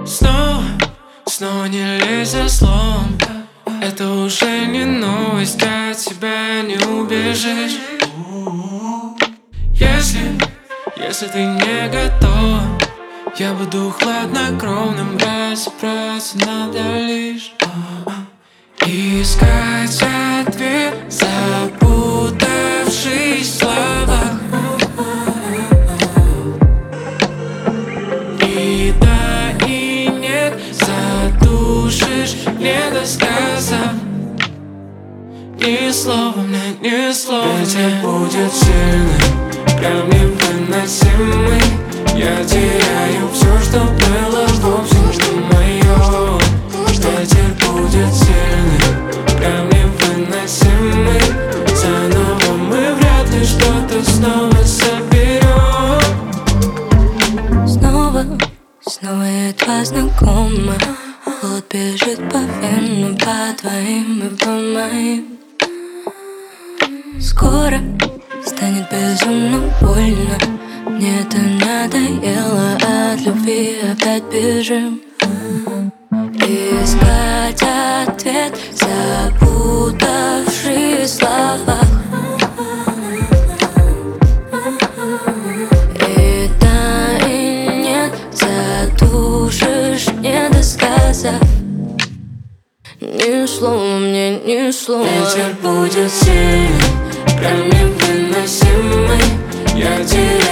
Снова не лезь за словом. Это уже не новость, от тебя не убежишь. Если ты не готов, я буду хладнокровным, разобраться надо лишь искать ответ, запутавшись в словах. И да, и нет, задушишь, не досказав ни слова мне, ни слова. Ветер будет сильным, прям невыносимый. Я теряю все, что было, вовсе не мое. Ветер будет сильным, прям невыносимый. Заново мы вряд ли что-то снова соберем. Снова едва знакома. Холод бежит по венам, по твоим и по моим. Скоро станет безумно больно. Мне это надоело, от любви опять бежим. Искать ответ, запутавшись в словах. И да, и нет, задушишь, не досказав ни слова мне, ни слова. Ветер будет сильным, прям невыносимый. Я теряю